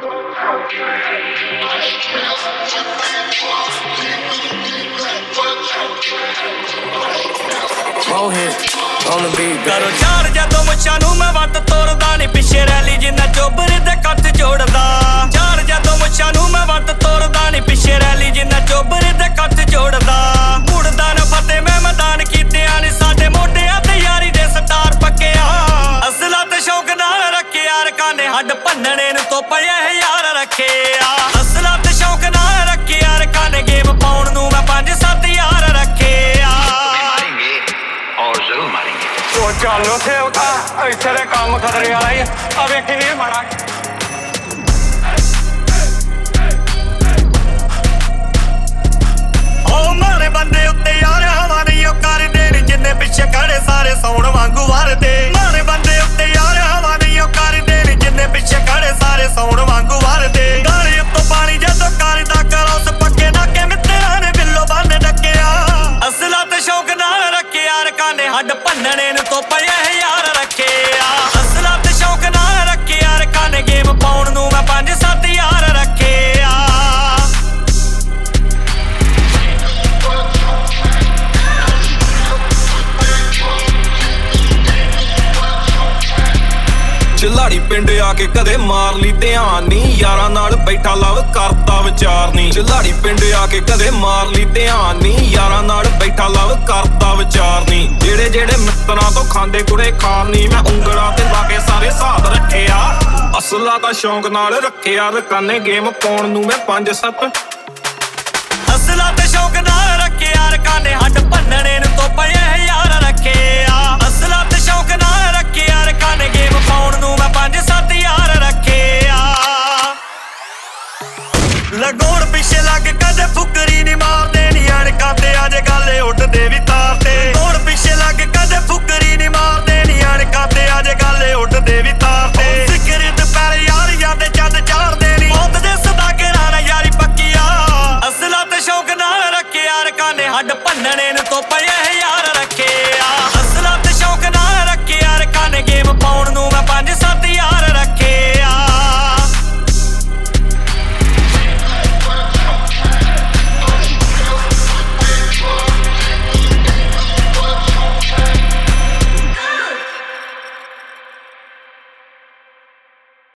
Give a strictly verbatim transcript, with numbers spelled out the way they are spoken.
ਕਰੋ ਚਾਰ ਜਦੋਂ ਮੁੱਛਾਂ ਨੂੰ ਮੈਂ ਵੱਟ ਤੋੜਦਾ ਨੀ ਪਿੱਛੇ ਰੈਲੀ ਜਿੰਨਾ ਚੋਬਰ ਦੇ ਕੱਟ ਜੋੜਦਾ ਚਾਰ ਜਦੋਂ ਮੁੱਛਾਂ ਨੂੰ ਮੈਂ ਵੱਟ ਤੋੜਦਾ ਨੀ ਪਿੱਛੇ ਰੈਲੀ ਜਿੰਨਾ ਚੋਬਰ ਦੇ ਕੱਟ ਜੋੜਦਾ ਮੁੜਦਾ ਨਾ ਫਤਿਹ ਮੈਂ ਮੈਦਾਨ ਕੀਤਿਆਂ ਨੀ ਸਾਡੇ ਮੋਢਿਆਂ ਤੇ ਯਾਰੀ ਦੇ ਸਟਾਰ ਪੱਕਿਆ ਅਸਲਾ ਤੇ ਸ਼ੌਕ ਨਾਲ ਰੱਖੇ ਯਾਰ ਕਾਨੇ ਹੱਡ ਭੰਨਣੇ ਨੂੰ ਤੋਪੇ ਇਹ ਯਾਰ ਰੱਖਿਆ ਅਸਲਾ ਤੇ ਸ਼ੌਕ ਨਾਲ ਰੱਖੇ ਯਾਰ ਕਾਨੇ ਗੇਮ ਪਾਉਣ ਨੂੰ ਮੈਂ ਪੰਜ ਸੱਤ ਯਾਰ ਰੱਖਿਆ ਉਹ ਚੱਲ ਉੱਥੇ ਉਠਾ ਇੱਥੇ ਦੇ ਕੰਮ ਖਤਰੇ ਵਾਲਾ ਹੀ ਆ ਵੇਖੀ ਇਹ ਮਾੜਾ ਉਹ ਮਾਰੇ ਬੰਦੇ ਉੱਤੇ ਯਾਰ ਹਵਾ ਨਹੀਂ ਉਹ ਕਰਦੇ ਨੀ ਜਿੰਨੇ ਪਿੱਛੇ ਖੜੇ ਸਾਰੇ ਸੌਣ ਵਾਂਗੂ ਵਰਦੇ ਮਾਰੇ ਬੰਦੇ ਉੱਤੇ ਯਾਰ ਹਵਾ ਨਹੀਂ ਉਹ ਕਰਦੇ ਨੀ ਜਿੰਨੇ ਪਿੱਛੇ ਖੜੇ ਸਾਰੇ ਸੌਣ ਵਾਂਗੂ ਵਰਦੇ ਗਾਲੀ ਉੱਤੋਂ ਪਾਣੀ ਜਦੋਂ ਕਰਦਾ ਕਰੋਸ ਪੱਕੇ ਨਾਕੇ ਮਿੱਤਰਾਂ ਨੇ ਬਿੱਲੋ ਬੰਨ ਡੱਕਿਆ ਅਸਲਾ ਤੇ ਸ਼ੌਕ ਨਾਲ ਰੱਖੇ ਯਾਰ ਕਾਨੇ ਹੱਡ ਭੰਨਣੇ ਨੂੰ ਤੋਪੇ ਇਹ ਯਾਰ ਰੱਖਿਆ ਅਸਲਾ ਤੇ ਸ਼ੌਕ ਨਾਲ ਰੱਖੇ ਯਾਰ ਕਾਨੇ ਗੇਮ ਪਾਉਣ ਨੂੰ ਮੈਂ ਪੰਜ ਸੱਤ ਯਾਰ ਰੱਖਿਆ ਚਲਾੜੀ ਪਿੰਡ ਆ ਕੇ ਕਦੇ ਮਾਰ ਲਈ ਧਿਆਨ ਨੀ ਯਾਰਾਂ ਨਾਲ ਬੈਠਾ ਲਵ ਕਰਦਾ ਵਿਚਾਰ ਨੀ ਚਲਾੜੀ ਪਿੰਡ ਆ ਕੇ ਕਦੇ ਮਾਰ ਲਈ ਧਿਆਨ ਨੀ ਯਾਰਾਂ ਨਾਲ ਬੈਠਾ ਲਵ ਕਰਦਾ ਵਿਚਾਰ ਨੀ ਜਿਹੜੇ ਜਿਹੜੇ ਮਿੱਤਰਾਂ ਤੋਂ ਖਾਂਦੇ ਕੁੜੇ ਖਾਣ ਨੀ ਮੈਂ ਉਂਗਲਾਂ ਤੇ ਲਾ ਕੇ ਸਾਰੇ ਹਿਸਾਬ ਰੱਖਿਆ ਅਸਲਾ ਤਾਂ ਸ਼ੌਂਕ ਨਾਲ ਰੱਖਿਆ ਰਕਾਨੇ ਗੇਮ ਪਾਉਣ ਨੂੰ ਮੈਂ ਪੰਜ ਸੱਤ ਅਸਲਾ ਤੇ ਸ਼ੌਕ ਨਾਲ ਰੱਖੇ ਯਾਰ ਕਾਨੇ ਹੱਡ ਭੰਨਣੇ ਨੂੰ ਤੋਪੇ ਇਹ ਯਾਰ ਰੱਖਿਆ ਅਸਲਾ ਤੇ ਸ਼ੌਕ ਨਾਲ ਰੱਖੇ ਯਾਰ ਕਾਨੇ ਗੇਮ ਪਾਉਣ ਨੂੰ ਮੈਂ ਪੰਜ ਸੱਤ ਯਾਰ ਰੱਖਿਆ ਲਗੋਣ ਪਿੱਛੇ ਲੱਗ ਕਦੇ ਫੁਕਰੀ ਨੀ ਮਾਰਦੇ ਨੀ ਅਣਕਾਂ ਤੇ ਅੱਜ ਗੱਲ ਉੱਡਦੇ ਵੀ ਤਾਰ ਤੇ ਲਗੋਣ ਪਿੱਛੇ ਲੱਗ ਕਦੇ ਫੁਕਰੀ ਨੀ ਮਾਰਦੇ ਨੀ ਅਣਕਾਂ ਤੇ ਅੱਜ ਗੱਲ ਉੱਡਦੇ ਵੀ ਤਾਰ ਤੇ ਸਿਕਰ ਦੁਪਹਿਰ ਯਾਰ ਜਾਂਦੇ ਚੰਦ ਚਾੜਦੇ ਨੀ ਮੌਤ ਦੇ ਸਦਾਗਰਾਂ ਨਾਲ ਯਾਰੀ ਪੱਕੀਆ ਅਸਲਾ ਤੇ ਸ਼ੌਕ ਨਾਲ ਰੱਖੇ ਯਾਰ ਕਾਨੇ ਹੱਡ ਭੰਨਣੇ ਨੂੰ ਤੋਪੇ ਇਹ ਯਾਰ ਰੱਖੇ